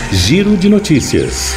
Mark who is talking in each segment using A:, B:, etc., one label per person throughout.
A: Giro de Notícias.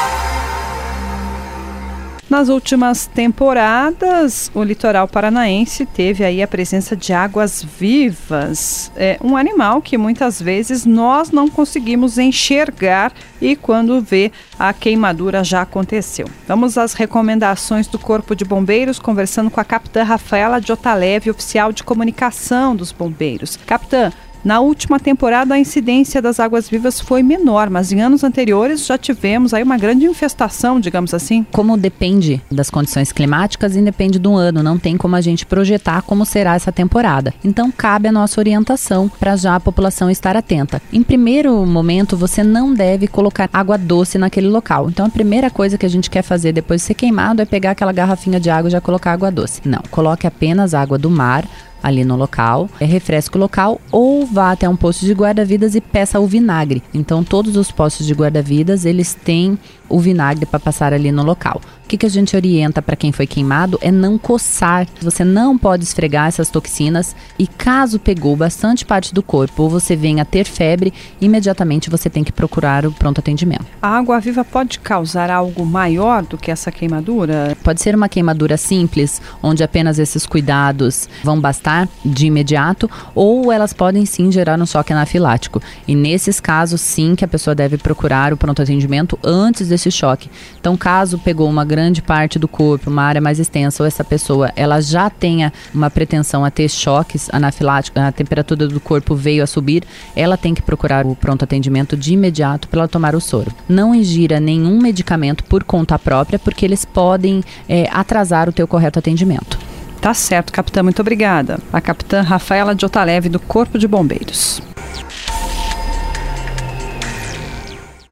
B: Nas últimas temporadas, o litoral paranaense teve aí a presença de águas-vivas, um animal que muitas vezes nós não conseguimos enxergar e quando vê a queimadura já aconteceu. Vamos às recomendações do Corpo de Bombeiros, conversando com a capitã Rafaela Jotaleve, oficial de comunicação dos bombeiros. Capitã, na última temporada, a incidência das águas-vivas foi menor, mas em anos anteriores já tivemos aí uma grande infestação, digamos assim.
C: Como depende das condições climáticas e depende do ano, não tem como a gente projetar como será essa temporada. Então, cabe a nossa orientação para já a população estar atenta. Em primeiro momento, você não deve colocar água doce naquele local. Então, a primeira coisa que a gente quer fazer depois de ser queimado é pegar aquela garrafinha de água e já colocar água doce. Não, coloque apenas água do mar ali no local, refresque o local ou vá até um posto de guarda-vidas e peça o vinagre. Então, todos os postos de guarda-vidas, eles têm o vinagre para passar ali no local. O que a gente orienta para quem foi queimado é não coçar. Você não pode esfregar essas toxinas e caso pegou bastante parte do corpo ou você venha a ter febre, imediatamente você tem que procurar o pronto atendimento.
B: A água-viva pode causar algo maior do que essa queimadura?
C: Pode ser uma queimadura simples, onde apenas esses cuidados vão bastar de imediato, ou elas podem sim gerar um choque anafilático. E nesses casos, sim, que a pessoa deve procurar o pronto atendimento antes desse choque. Então, caso pegou uma grande parte do corpo, uma área mais extensa, ou essa pessoa ela já tenha uma pretensão a ter choques anafiláticos, a temperatura do corpo veio a subir, ela tem que procurar o pronto atendimento de imediato para ela tomar o soro. Não ingira nenhum medicamento por conta própria, porque eles podem atrasar o teu correto atendimento.
B: Tá certo, capitã, muito obrigada. A capitã Rafaela Jotaleve, do Corpo de Bombeiros.